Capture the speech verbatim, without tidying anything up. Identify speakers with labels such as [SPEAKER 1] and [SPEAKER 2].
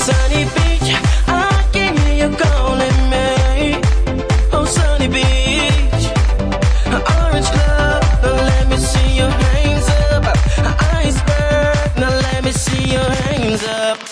[SPEAKER 1] Sunny beach, I can hear you calling me. Oh, sunny beach, orange club, let me see your hands up. Iceberg, now let me see your hands up.